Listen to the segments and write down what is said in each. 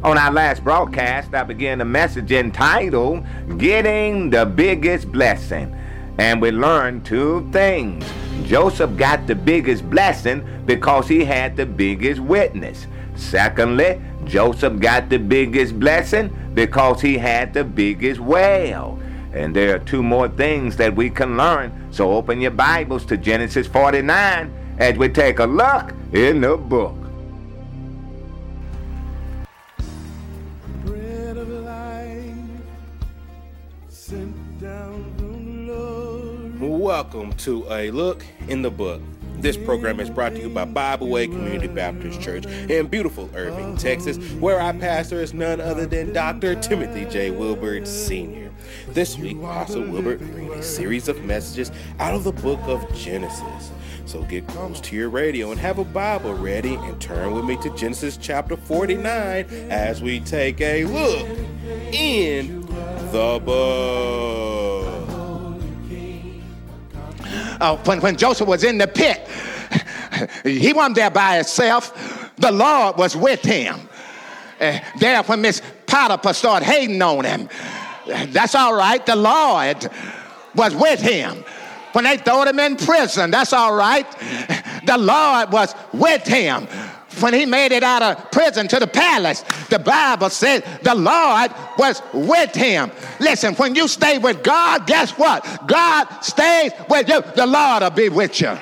On our last broadcast, I began a message entitled, Getting the Biggest Blessing. And we learned two things. Joseph got the biggest blessing because he had the biggest witness. Secondly, Joseph got the biggest blessing because he had the biggest well. And there are two more things that we can learn. So open your Bibles to Genesis 49 as we take a look in the book. Welcome to A Look in the Book. This program is brought to you by Bible Way Community Baptist Church in beautiful Irving, Texas, where our pastor is none other than Dr. Timothy J. Wilbert Sr. This week, Pastor Wilbert brings a series of messages out of the book of Genesis. So get close to your radio and have a Bible ready and turn with me to Genesis chapter 49 as we take a look in the book. When Joseph was in the pit, he wasn't there by himself. The Lord was with him. There when Miss Potiphar started hating on him, that's all right. The Lord was with him. When they threw him in prison, that's all right. The Lord was with him. When he made it out of prison to the palace, the Bible said the Lord was with him. Listen, when you stay with God, guess what? God stays with you. The Lord will be with you.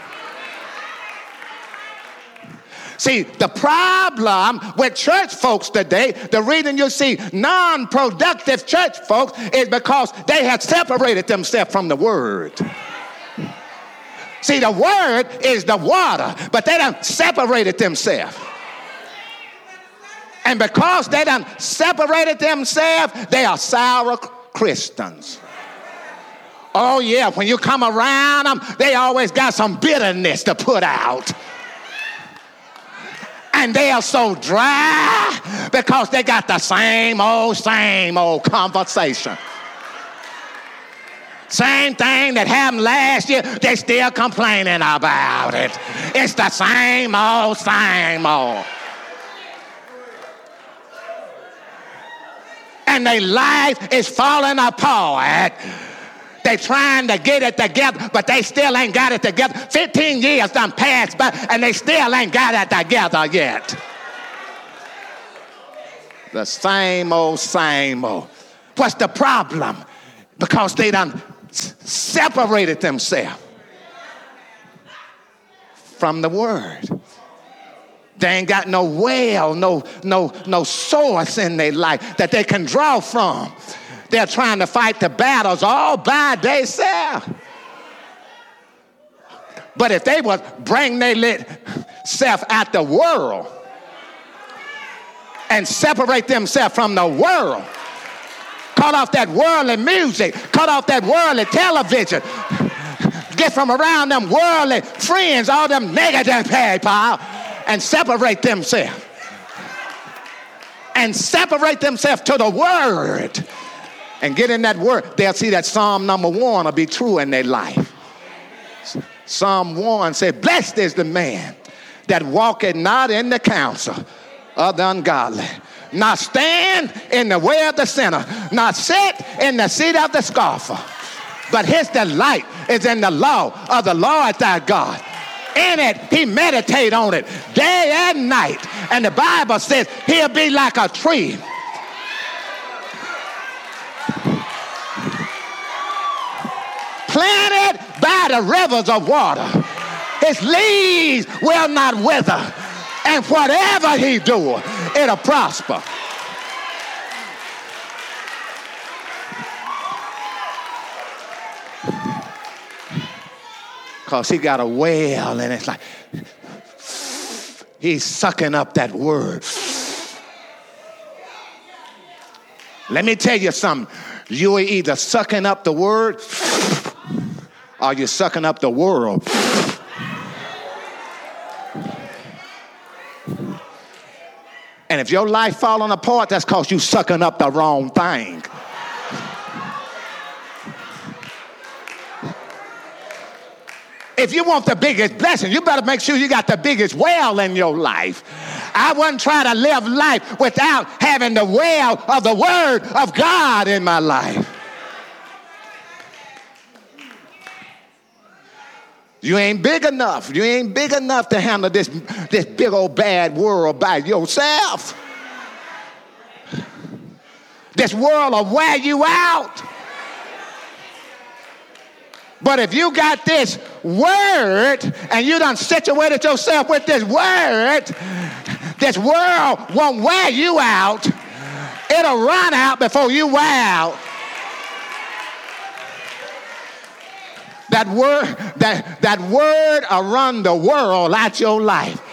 See, the problem with church folks today, the reason you see non-productive church folks is because they have separated themselves from the Word. See, the Word is the water, but they done separated themselves. And because they done separated themselves, they are sour Christians. Oh, yeah, when you come around them, they always got some bitterness to put out. And they are so dry because they got the same old conversation. Same thing that happened last year, they still complaining about it. It's the same old. And their life is falling apart. They trying to get it together, but they still ain't got it together. 15 years done passed by, and they still ain't got it together yet. The same old. What's the problem? Because they done separated themselves from the Word. They ain't got no well, no source in their life that they can draw from. They're trying to fight the battles all by themselves. But if they would bring their self out the world and separate themselves from the world, cut off that worldly music, cut off that worldly television, get from around them worldly friends, all them negative people, and separate themselves. And separate themselves to the Word. And get in that Word. They'll see that Psalm number 1 will be true in their life. Psalm 1 says, blessed is the man that walketh not in the counsel of the ungodly, not stand in the way of the sinner, not sit in the seat of the scoffer. But his delight is in the law of the Lord thy God. In it, he meditate on it day and night. And the Bible says he'll be like a tree planted by the rivers of water. His leaves will not wither. And whatever he do, it'll prosper. Because he got a well, and it's like he's sucking up that Word. Let me tell you something. You are either sucking up the Word or you're sucking up the world. And if your life falling apart, that's because you sucking up the wrong thing. If you want the biggest blessing, you better make sure you got the biggest well in your life. I wouldn't try to live life without having the well of the Word of God in my life. You ain't big enough. You ain't big enough to handle this big old bad world by yourself. This world will wear you out. But if you got this word and you done situated yourself with this word won't wear you out. It'll run out before you wear out. That word will run the world out your life.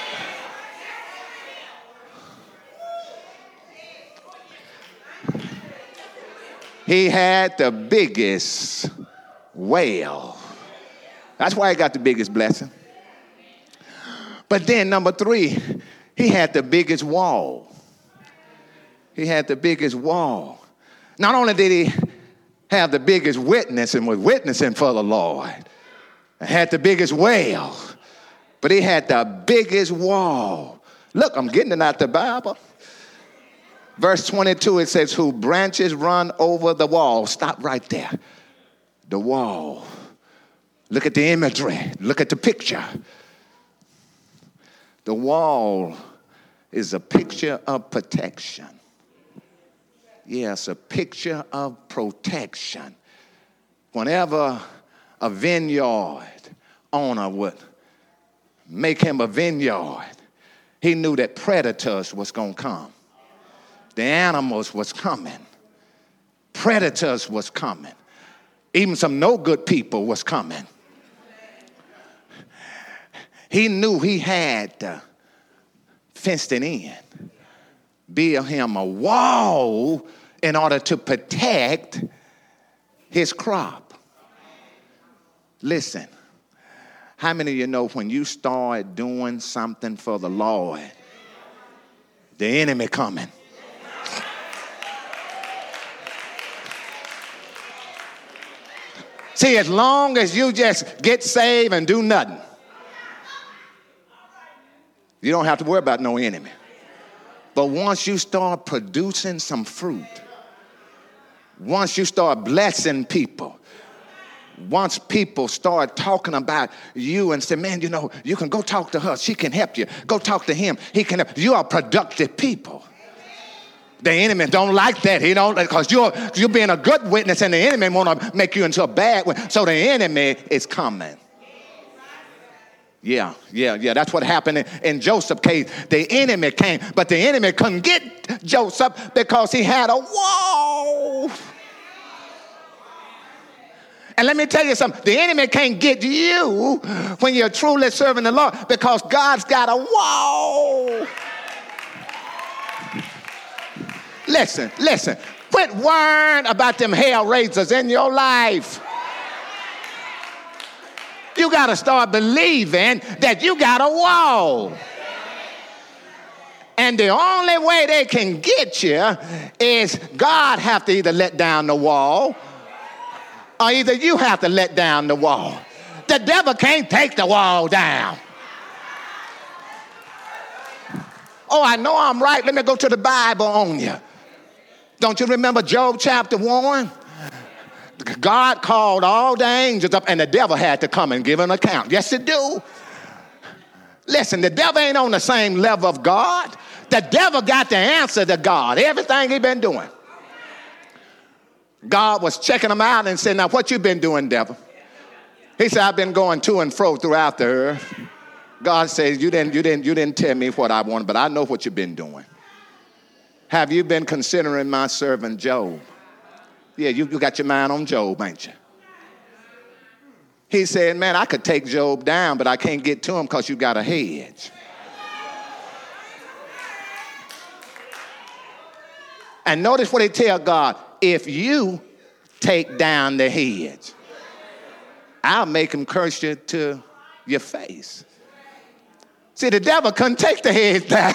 He had the biggest well. That's why he got the biggest blessing. But then number 3, he had the biggest wall. He had the biggest wall. Not only did he have the biggest witness and was witnessing for the Lord, had the biggest well, but he had the biggest wall. Look, I'm getting it out the Bible. Verse 22, it says, whose branches run over the wall. Stop right there. The wall. Look at the imagery. Look at the picture. The wall is a picture of protection. Yes, a picture of protection. Whenever a vineyard owner would make him a vineyard, he knew that predators was going to come. The animals was coming. Predators was coming. Even some no good people was coming. He knew he had to fence it in. Build him a wall in order to protect his crop. Listen, how many of you know when you start doing something for the Lord, the enemy coming? See, as long as you just get saved and do nothing, you don't have to worry about no enemy. But once you start producing some fruit, once you start blessing people, once people start talking about you and say, man, you know, you can go talk to her. She can help you. Go talk to him. He can help. You are productive people. The enemy don't like that. He don't, because you're being a good witness, and the enemy want to make you into a bad one. So the enemy is coming. Yeah. That's what happened in Joseph's case. The enemy came, but the enemy couldn't get Joseph because he had a wall. And let me tell you something. The enemy can't get you when you're truly serving the Lord because God's got a wall. Listen. Quit worrying about them hell raisers in your life. You got to start believing that you got a wall. And the only way they can get you is God have to either let down the wall or either you have to let down the wall. The devil can't take the wall down. Oh, I know I'm right. Let me go to the Bible on you. Don't you remember Job chapter 1? God called all the angels up and the devil had to come and give an account. Yes, it do. Listen, the devil ain't on the same level of God. The devil got the answer to God, everything he been doing. God was checking him out and said, now what you been doing, devil? He said, I've been going to and fro throughout the earth. God says, you didn't tell me what I wanted, but I know what you've been doing. Have you been considering my servant Job? Yeah, you got your mind on Job, ain't you? He said, man, I could take Job down, but I can't get to him because you got a hedge. And notice what he tell God. If you take down the hedge, I'll make him curse you to your face. See, the devil couldn't take the hedge down.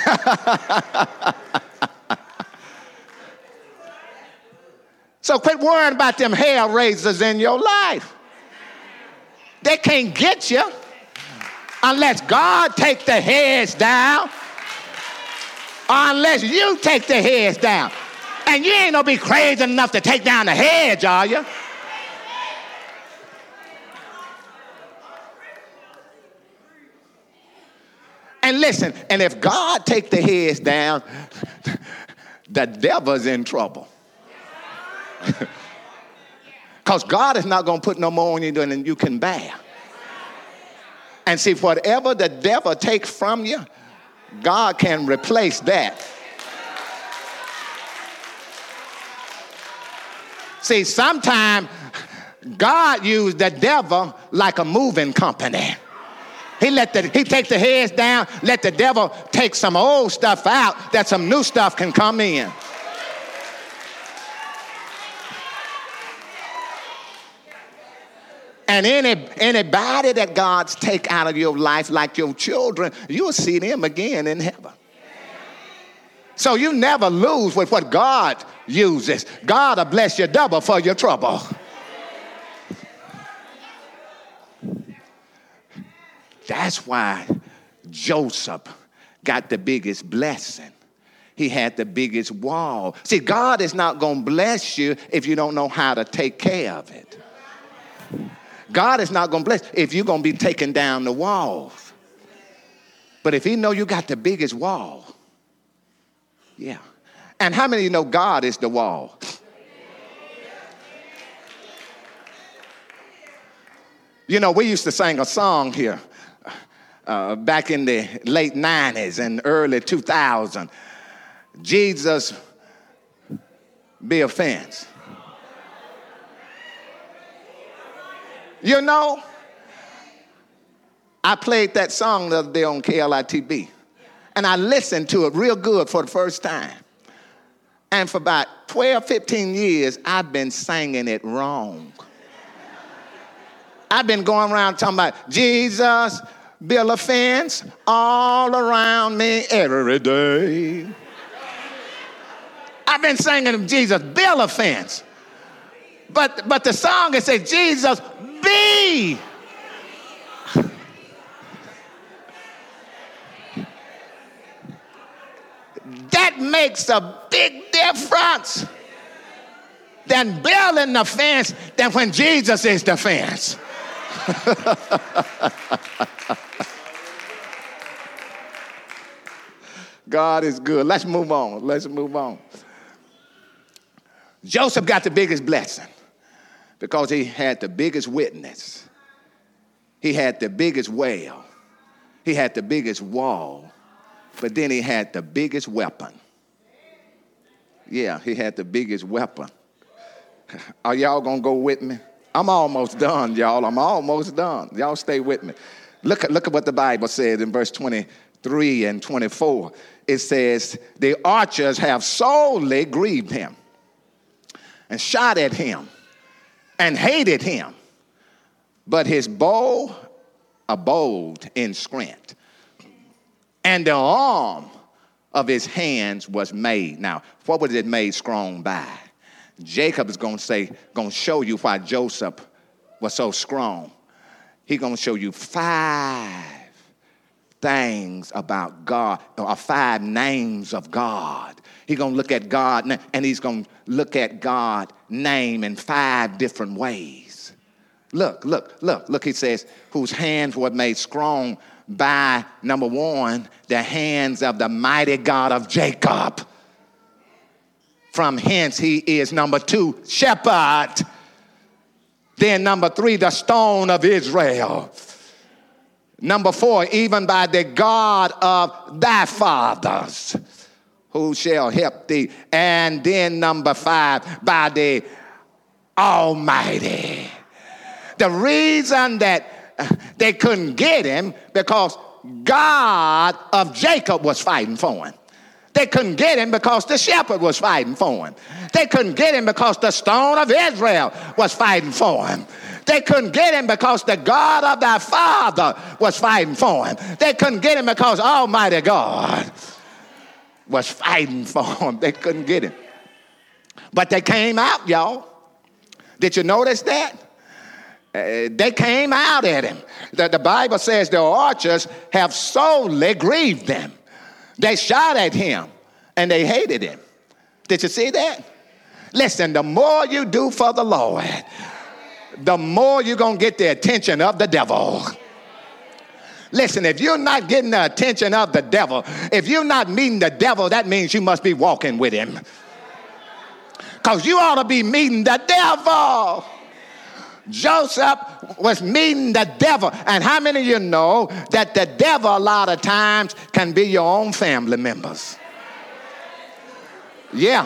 So quit worrying about them hell raisers in your life. They can't get you unless God take the hedge down. unless you take the heads down. And you ain't gonna be crazy enough to take down the heads, are you? And listen, and if God take the heads down, the devil's in trouble. Because God is not going to put no more on you than you can bear. And see, whatever the devil takes from you, God can replace that. See, sometimes God used the devil like a moving company. He takes the heads down, let the devil take some old stuff out that some new stuff can come in. And anybody that God's take out of your life, like your children, you'll see them again in heaven. So you never lose with what God uses. God will bless you double for your trouble. That's why Joseph got the biggest blessing. He had the biggest wall. See, God is not going to bless you if you don't know how to take care of it. God is not going to bless if you're going to be taking down the walls. But if he know you got the biggest wall, yeah. And how many of you know God is the wall? You know, we used to sing a song here back in the late 90s and early 2000s. Jesus be a fence. You know, I played that song the other day on KLITB, and I listened to it real good for the first time. And for about 12, 15 years, I've been singing it wrong. I've been going around talking about Jesus build a fence all around me every day. I've been singing Jesus build a fence. But the song, it says Jesus be. That makes a big difference than building the fence than when Jesus is the fence. God is good. Let's move on. Joseph got the biggest blessing because he had the biggest witness. He had the biggest well. He had the biggest wall. But then he had the biggest weapon. Yeah, he had the biggest weapon. Are y'all going to go with me? I'm almost done, y'all. I'm almost done. Y'all stay with me. Look at what the Bible says in verse 23 and 24. It says, the archers have sorely grieved him and shot at him and hated him. But his bow abode in strength, and the arm of his hands was made. Now, what was it made strong by? Jacob is going to show you why Joseph was so strong. He's going to show you 5 things about God, or 5 names of God. He's going to look at God, and he's going to look at God's name in 5 different ways. Look, he says, whose hands were made strong by, number 1, the hands of the mighty God of Jacob. From hence he is, number 2, shepherd. Then number 3, the stone of Israel. Number 4, even by the God of thy fathers, who shall help thee. And then number 5, by the Almighty. The reason that they couldn't get him because God of Jacob was fighting for him. They couldn't get him because the shepherd was fighting for him. They couldn't get him because the stone of Israel was fighting for him. They couldn't get him because the God of thy father was fighting for him. They couldn't get him because Almighty God was fighting for him. They couldn't get him. But they came out, y'all. Did you notice that? They came out at him. The Bible says the archers have sorely grieved them. They shot at him and they hated him. Did you see that? Listen, the more you do for the Lord, the more you're going to get the attention of the devil. Listen, if you're not getting the attention of the devil, if you're not meeting the devil, that means you must be walking with him. Because you ought to be meeting the devil. Joseph was meeting the devil. And how many of you know that the devil a lot of times can be your own family members? Yeah.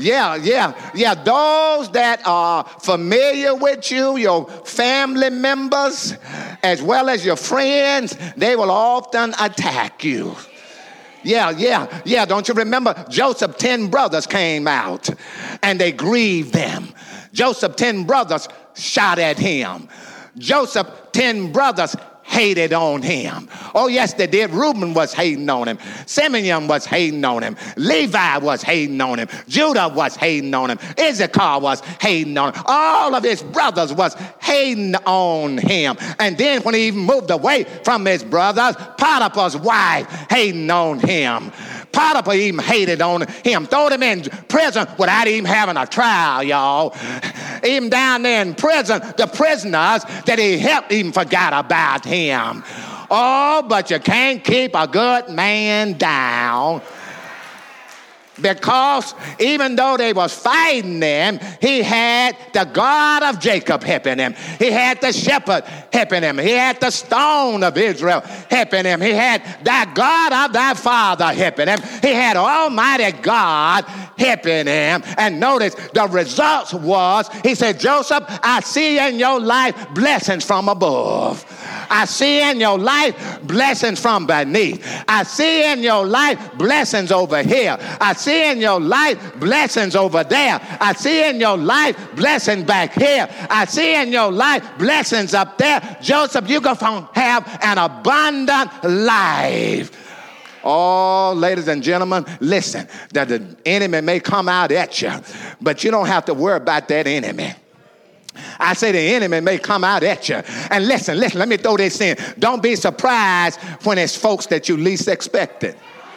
Those that are familiar with you, your family members, as well as your friends, they will often attack you. Yeah. Don't you remember? Joseph, 10 brothers came out and they grieved them. Joseph, 10 brothers shot at him. Joseph, 10 brothers hated on him. Oh, yes, they did. Reuben was hating on him. Simeon was hating on him. Levi was hating on him. Judah was hating on him. Issachar was hating on him. All of his brothers was hating on him. And then when he even moved away from his brothers, Potiphar's wife hating on him. Potiphar even hated on him, throw him in prison without even having a trial, y'all. Even down there in prison, the prisoners that he helped even forgot about him. Oh, but you can't keep a good man down. Because even though they was fighting them, he had the God of Jacob helping him. He had the shepherd helping him. He had the stone of Israel helping him. He had the God of thy father helping him. He had Almighty God helping him. And notice the results was, he said, Joseph, I see in your life blessings from above. I see in your life blessings from beneath. I see in your life blessings over here. I see in your life blessings over there. I see in your life blessings back here. I see in your life blessings up there. Joseph, you're going to have an abundant life. Oh, ladies and gentlemen, listen, that the enemy may come out at you, but you don't have to worry about that enemy. I say the enemy may come out at you. And listen, let me throw this in. Don't be surprised when it's folks that you least expected.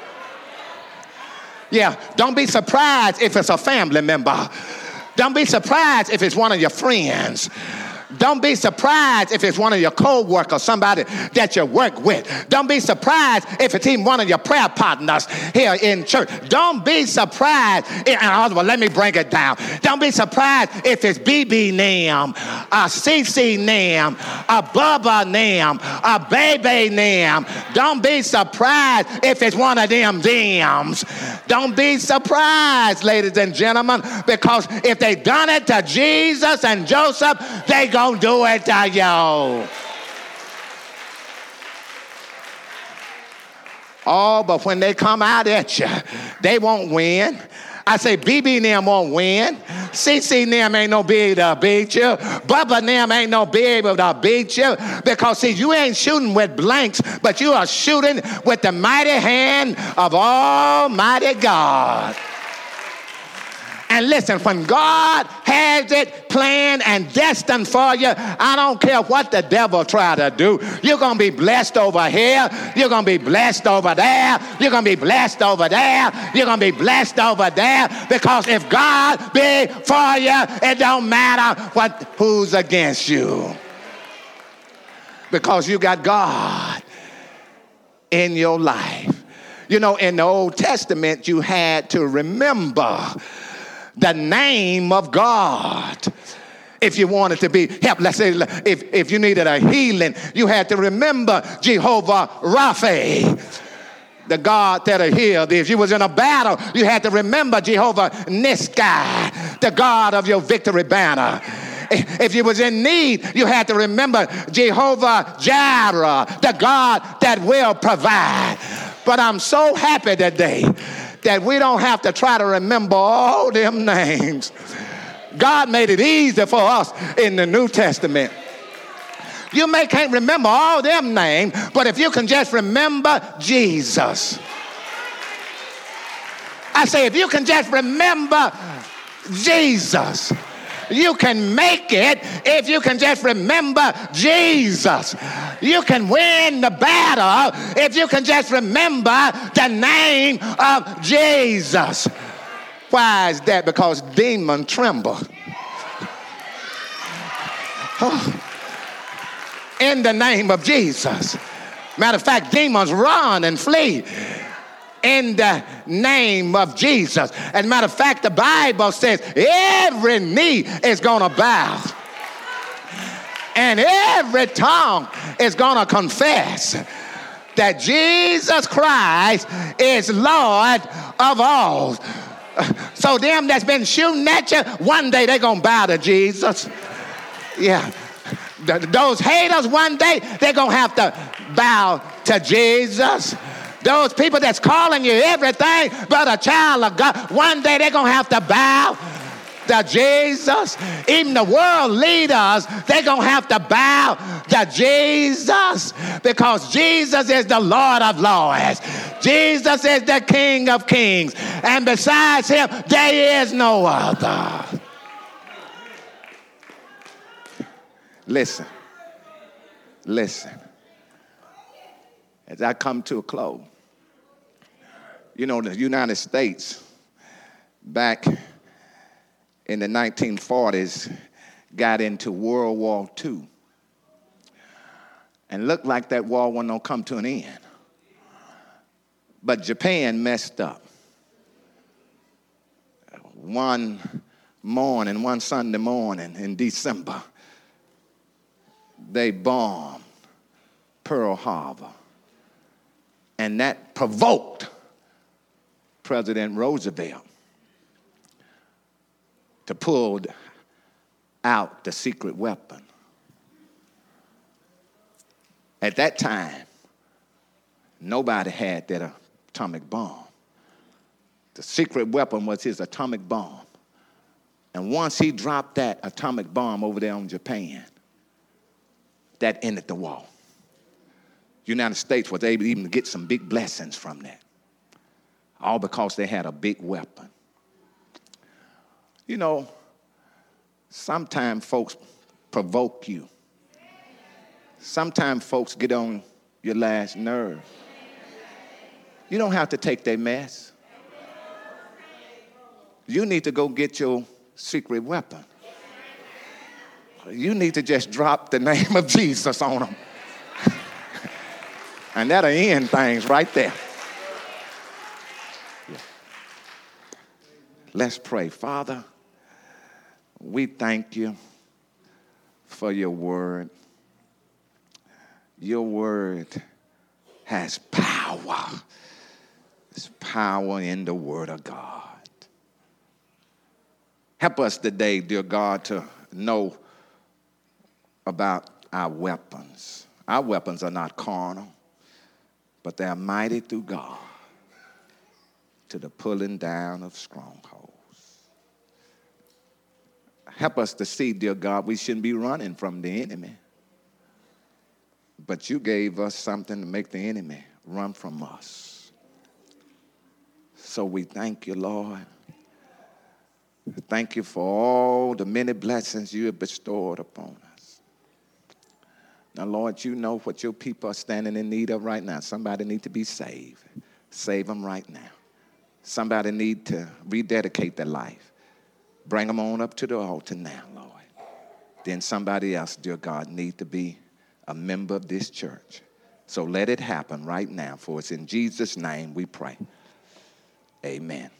Yeah, don't be surprised if it's a family member. Don't be surprised if it's one of your friends. Don't be surprised if it's one of your co-workers, somebody that you work with. Don't be surprised if it's even one of your prayer partners here in church. Don't be surprised. Well, let me break it down. Don't be surprised if it's BB name, a CC name, a Bubba name, a Baby name. Don't be surprised if it's one of them Dems. Don't be surprised, ladies and gentlemen, because if they done it to Jesus and Joseph, they gonna do it to you. Oh, but when they come out at you, they won't win. I say BB and them won't win. CC and them ain't no be able to beat you. Bubba and them ain't no be able to beat you. Because see, you ain't shooting with blanks, but you are shooting with the mighty hand of Almighty God. And listen, when God has it planned and destined for you, I don't care what the devil try to do. You're going to be blessed over here. You're going to be blessed over there. You're going to be blessed over there. You're going to be blessed over there. Because if God be for you, it don't matter who's against you. Because you got God in your life. You know, in the Old Testament, you had to remember the name of God. If you wanted to be helped, let's say if you needed a healing, you had to remember Jehovah Rapha, the God that'll heal thee. If you was in a battle, you had to remember Jehovah Nissi, the God of your victory banner. If you was in need, you had to remember Jehovah Jireh, the God that will provide. But I'm so happy today that we don't have to try to remember all them names. God made it easy for us in the New Testament. You can't remember all them names, but if you can just remember Jesus. I say, if you can just remember Jesus, you can make it if you can just remember Jesus. You can win the battle if you can just remember the name of Jesus. Why is that? Because demons tremble. Oh. In the name of Jesus. Matter of fact, demons run and flee in the name of Jesus. As a matter of fact, the Bible says every knee is going to bow and every tongue is going to confess that Jesus Christ is Lord of all. So them that's been shooting at you, one day they're going to bow to Jesus. Yeah. Those haters, one day they're going to have to bow to Jesus. Those people that's calling you everything but a child of God, one day they're going to have to bow to Jesus. Even the world leaders, they're going to have to bow to Jesus, because Jesus is the Lord of Lords. Jesus is the King of Kings. And besides him, there is no other. Listen. As I come to a close, you know, the United States back in the 1940s got into World War II. And looked like that war wasn't going to come to an end. But Japan messed up. One Sunday morning in December, they bombed Pearl Harbor. And that provoked President Roosevelt to pull out the secret weapon. At that time, nobody had that atomic bomb. The secret weapon was his atomic bomb. And once he dropped that atomic bomb over there on Japan, that ended the war. The United States was able even to get some big blessings from that. All because they had a big weapon. You know, sometimes folks provoke you. Sometimes folks get on your last nerve. You don't have to take their mess. You need to go get your secret weapon. You need to just drop the name of Jesus on them. And that'll end things right there. Yeah. Let's pray. Father, we thank you for your word. Your word has power. There's power in the word of God. Help us today, dear God, to know about our weapons. Our weapons are not carnal, but they are mighty through God to the pulling down of strongholds. Help us to see, dear God, we shouldn't be running from the enemy. But you gave us something to make the enemy run from us. So we thank you, Lord. Thank you for all the many blessings you have bestowed upon us. Now, Lord, you know what your people are standing in need of right now. Somebody need to be saved. Save them right now. Somebody need to rededicate their life. Bring them on up to the altar now, Lord. Then somebody else, dear God, need to be a member of this church. So let it happen right now, for it's in Jesus' name we pray. Amen.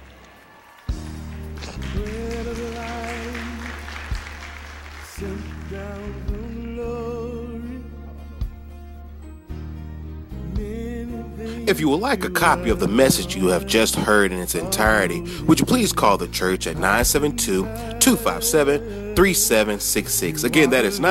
If you would like a copy of the message you have just heard in its entirety, would you please call the church at 972-257-3766. Again, that is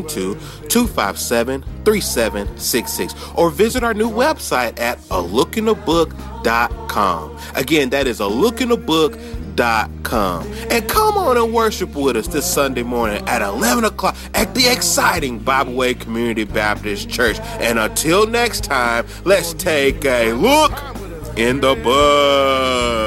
972-257-3766. Or visit our new website at alookintheBook.com. Again, that is alookintheBook.com. And come on and worship with us this Sunday morning at 11 o'clock at the exciting Bible Way Community Baptist Church. And until next time, let's take a look in the book.